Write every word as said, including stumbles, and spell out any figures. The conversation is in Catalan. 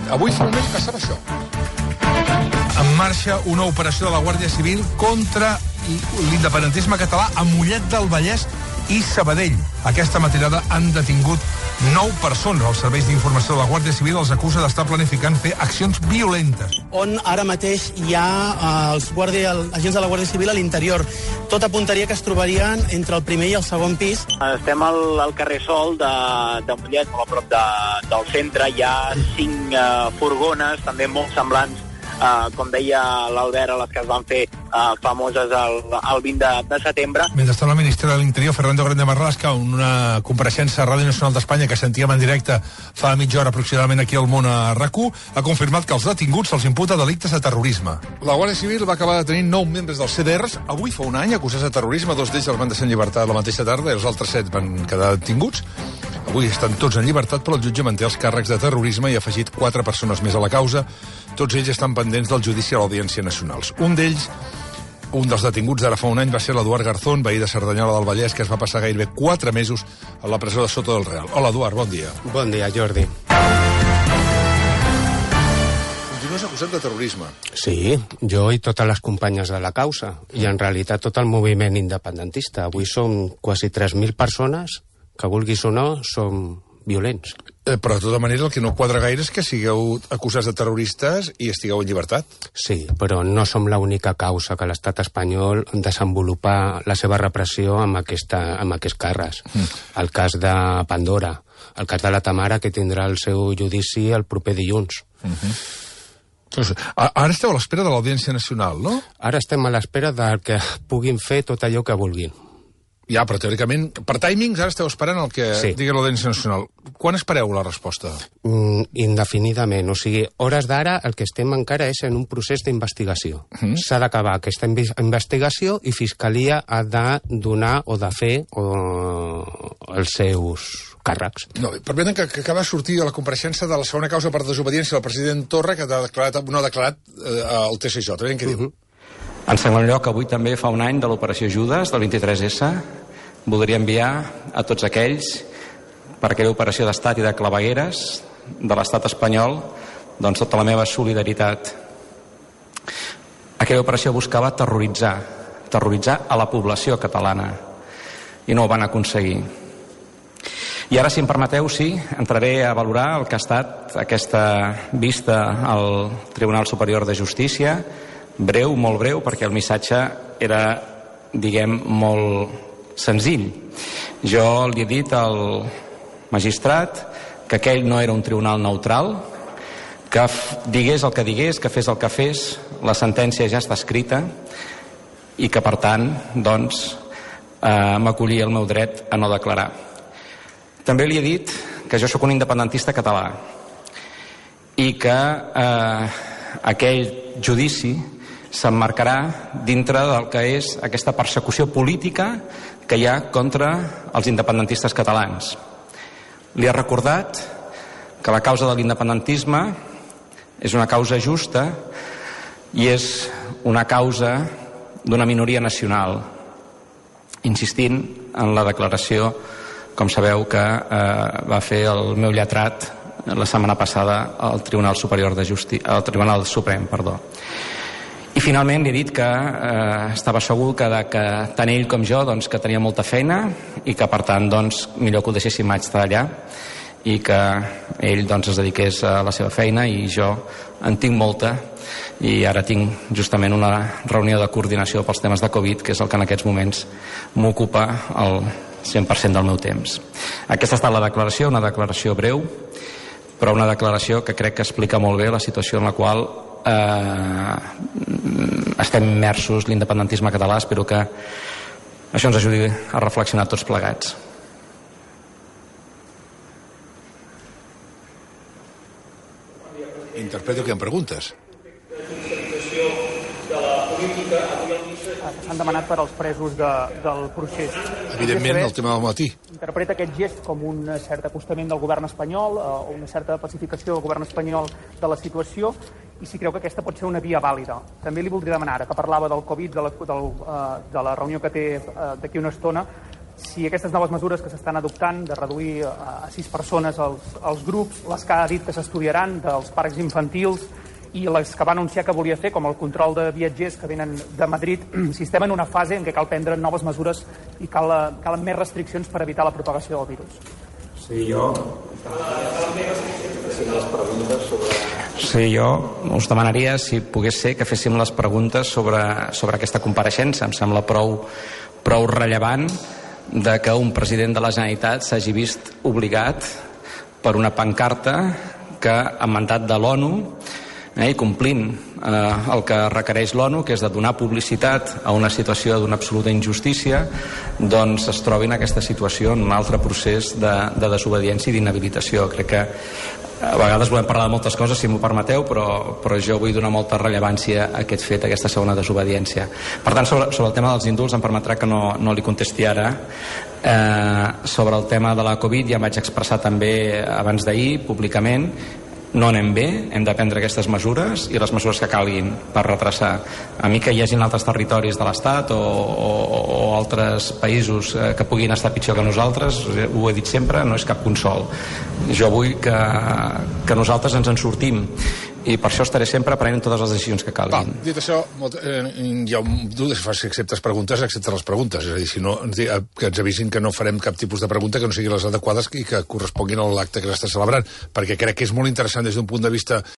Avui fa un any passava això. En marxa una operació de la Guàrdia Civil contra l'independentisme català a Mollet del Vallès i Sabadell. Aquesta matinada han detingut nou persones. Els serveis d'informació de la Guàrdia Civil els acusa d'estar planificant fer accions violentes. On ara mateix hi ha eh, els guàrdia, agents de la Guàrdia Civil a l'interior. Tot apuntaria que es trobarien entre el primer i el segon pis. Estem al, al carrer Sol de, de Mollet, molt a prop de, del centre. Hi ha cinc uh, furgones, també molt semblants, uh, com deia l'Albert, a les que es van fer uh, famoses el, el vint de setembre. Mentrestant, el ministre de l'Interior, Fernando Grande Marlaska, en una compareixença a Ràdio Nacional d'Espanya que sentíem en directe fa mitja hora aproximadament aquí al Món a RAC u, ha confirmat que els detinguts se'ls imputa delictes de terrorisme. La Guàrdia Civil va acabar de tenir nou membres dels C D Rs, avui fa un any, acusats de terrorisme. Dos d'ells els van deixar en llibertat la mateixa tarda i els altres set van quedar detinguts. Avui estan tots en llibertat, però el jutge manté els càrrecs de terrorisme i ha afegit quatre persones més a la causa. Tots ells estan pendents del judici a l'Audiència Nacional. Un d'ells, un dels detinguts d'ara fa un any, va ser l'Eduard Garzón, veí de Cerdanyola del Vallès, que es va passar gairebé quatre mesos a la presó de Soto del Real. Hola, Eduard, bon dia. Bon dia, Jordi. Continues acusat de terrorisme. Sí, jo i totes les companyes de la causa, i en realitat tot el moviment independentista. Avui som quasi tres mil persones que, vulguis o no, som violents. Eh, però, de tota manera, el que no quadra gaire és que sigueu acusats de terroristes i estigueu en llibertat. Sí, però no som l'única causa que l'estat espanyol desenvolupa la seva repressió amb, aquesta, amb aquests càrrecs. Mm. El cas de Pandora, el cas de la Tamara, que tindrà el seu judici el proper dilluns. Mm-hmm. Doncs, ara esteu a l'espera de l'Audiència Nacional, no? Ara estem a l'espera del que puguin fer tot allò que vulguin. Ja, però teòricament, per timings, ara esteu esperant el que sí. digui l'Audiència Nacional. Quan espereu la resposta? Mm, indefinidament. O sigui, hores d'ara el que estem encara és en un procés d'investigació. Mm. S'ha d'acabar aquesta investigació i Fiscalia ha de donar o de fer o, els seus càrrecs. No, permeten que, que acaba de sortir a la compareixença de la segona causa per desobediència del president Torra, que ha declarat, no ha declarat eh, al T C J. Veiem què diu. Mm-hmm. En segon lloc, avui també fa un any de l'operació Judes, del vint-i-tres essa. Voldria enviar a tots aquells, per aquella operació d'estat i de clavegueres de l'estat espanyol, doncs tota la meva solidaritat. Aquella operació buscava terroritzar, terroritzar a la població catalana, i no ho van aconseguir. I ara, si em permeteu, sí, entraré a valorar el que ha estat aquesta vista al Tribunal Superior de Justícia, breu, molt breu, perquè el missatge era, diguem, molt senzill. Jo li he dit al magistrat que aquell no era un tribunal neutral, que digués el que digués, que fes el que fes, la sentència ja està escrita i que, per tant, doncs, eh, m'acollia el meu dret a no declarar. També li he dit que jo sóc un independentista català i que eh, aquell judici s'emmarcarà dintre del que és aquesta persecució política que hi ha contra els independentistes catalans. Li ha recordat que la causa de l'independentisme és una causa justa i és una causa d'una minoria nacional, insistint en la declaració, com sabeu, que eh, va fer el meu lletrat la setmana passada al Tribunal Superior de Justícia, al Tribunal Suprem, perdó. I finalment li he dit que eh, estava segur que, de, que tant ell com jo doncs, que tenia molta feina i que, per tant, doncs, millor que ho deixéssim estar allà i que ell doncs, es dediqués a la seva feina, i jo en tinc molta, i ara tinc justament una reunió de coordinació pels temes de Covid, que és el que en aquests moments m'ocupa el cent per cent del meu temps. Aquesta ha estat la declaració, una declaració breu, però una declaració que crec que explica molt bé la situació en la qual eh, estem immersos l'independentisme català. Espero que això ens ajudi a reflexionar tots plegats. Interpreto que em preguntes. S'han demanat per als presos de, del procés. Evidentment, el tema del matí. Interpreta aquest gest com un cert acostament del govern espanyol eh, o una certa pacificació del govern espanyol de la situació, i si creu que aquesta pot ser una via vàlida. També li voldria demanar, ara que parlava del Covid, de la, del, uh, de la reunió que té uh, d'aquí una estona, si aquestes noves mesures que s'estan adoptant de reduir a sis persones els, els grups, les que ha dit que s'estudiaran dels parcs infantils i les que va anunciar que volia fer, com el control de viatgers que venen de Madrid, si estem en una fase en què cal prendre noves mesures i cal, calen més restriccions per evitar la propagació del virus. Sí, jo... Sí, jo us demanaria, si pogués ser, que féssim les preguntes sobre, sobre aquesta compareixença. Em sembla prou, prou rellevant de que un president de la Generalitat s'hagi vist obligat per una pancarta que, en mandat de l'ONU, eh, i complint eh, el que requereix l'ONU, que és de donar publicitat a una situació d'una absoluta injustícia, doncs es trobi en aquesta situació, en un altre procés de, de desobediència i d'inhabilitació. Crec que a vegades volem parlar de moltes coses, si m'ho permeteu, però, però jo vull donar molta rellevància a aquest fet, a aquesta segona desobediència. Per tant, sobre, sobre el tema dels indults, em permetrà que no, no li contesti ara. Eh, sobre el tema de la Covid, ja em vaig expressar també abans d'ahir, públicament. No anem bé, hem de prendre aquestes mesures i les mesures que calguin per retrasar. A mi que hi hagin altres territoris de l'Estat o, o, o altres països que puguin estar pitjor que nosaltres, ho he dit sempre, no és cap consol. Jo vull que, que nosaltres ens en sortim i per això estaré sempre prenent totes les decisions que calguin. Va, dit això, eh, hi ha un... tu si acceptes preguntes, acceptes les preguntes. És a dir, si no, que ens avisin que no farem cap tipus de pregunta que no siguin les adequades i que corresponguin a l'acte que s'està celebrant, perquè crec que és molt interessant des d'un punt de vista